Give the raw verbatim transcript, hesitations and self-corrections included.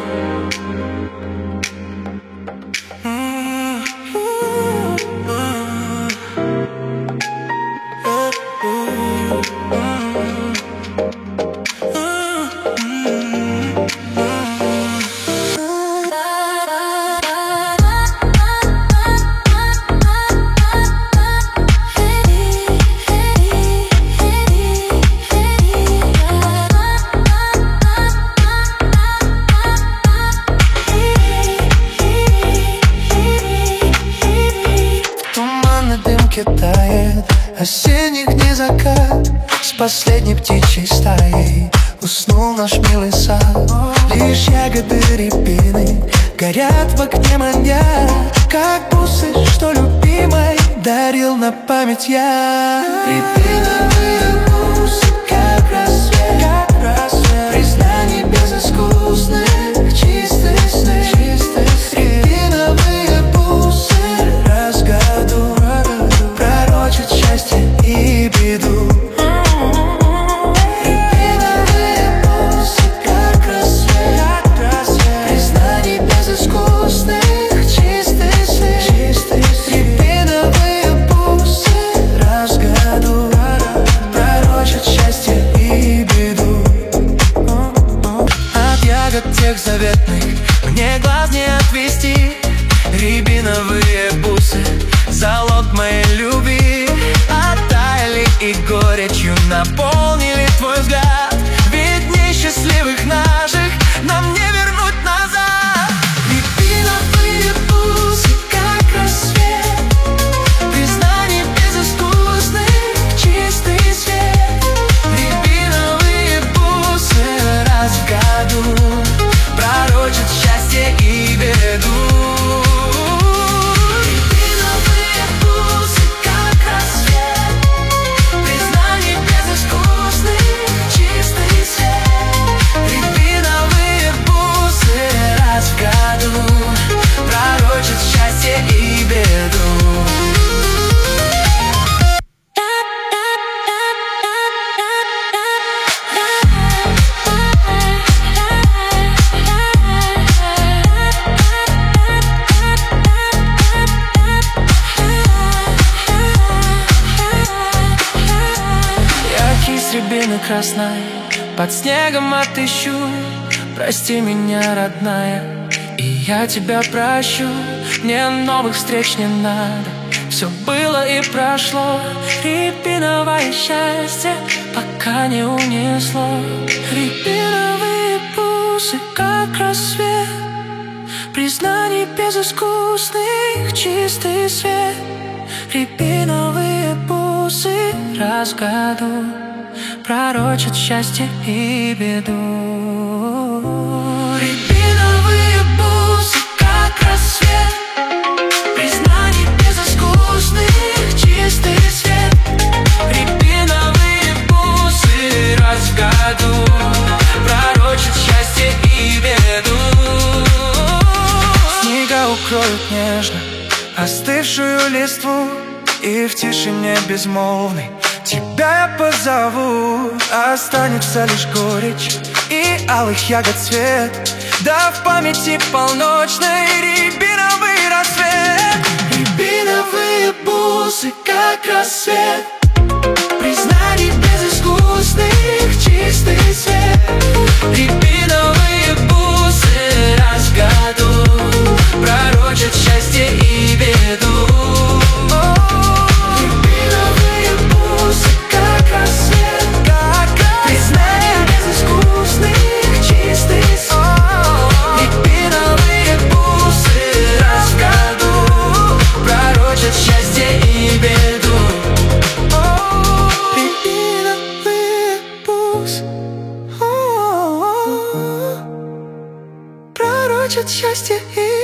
Тает осенних дней закат, с последней птичьей стаей уснул наш милый сад. Лишь ягоды рябины горят в окне, манья, как бусы, что любимой дарил на память я. Рябиновые бусы, как рассвет, как рассвет, признаний безыскусных, чистые сны, чистые сны. Рябиновые бусы раз в году пророчат счастье и беду. Рябиновые бусы, как рассвет, признаний безыскусных, чистые сны, чистые сны. Рябиновые бусы раз в году пророчат счастье и беду. От ягод тех заветных мне глаз не отвести. Рябиновые бусы — залог моей любви. Оттаяли и горечью наполнили твой взгляд. Ведь дней счастливых наших нам не вернуть назад. Рябиновые бусы, как рассвет, признаний безыскусных, чистый свет. Рябиновые бусы раз в году пророчат счастье и беду. Рябины красной под снегом отыщу. Прости меня, родная, и я тебя прощу. Мне новых встреч не надо, все было и прошло. Рябиновое счастье пока не унесло. Рябиновые бусы, как рассвет, признаний безыскусных, чистый свет. Рябиновые бусы раз в году пророчат счастье и беду. Рябиновые бусы, как рассвет, признаний безыскусных, чистый свет. Рябиновые бусы раз в году пророчат счастье и беду. Снега укроют нежно остывшую листву, и в тишине безмолвной тебя я позову. Останется лишь горечь и алых ягод цвет, да в памяти полночной рябиновый рассвет. Рябиновые бусы, как рассвет, признаний безыскусных, чистый свет. Рябиновые бусы раз в году пророчат счастье и беду. Счастье и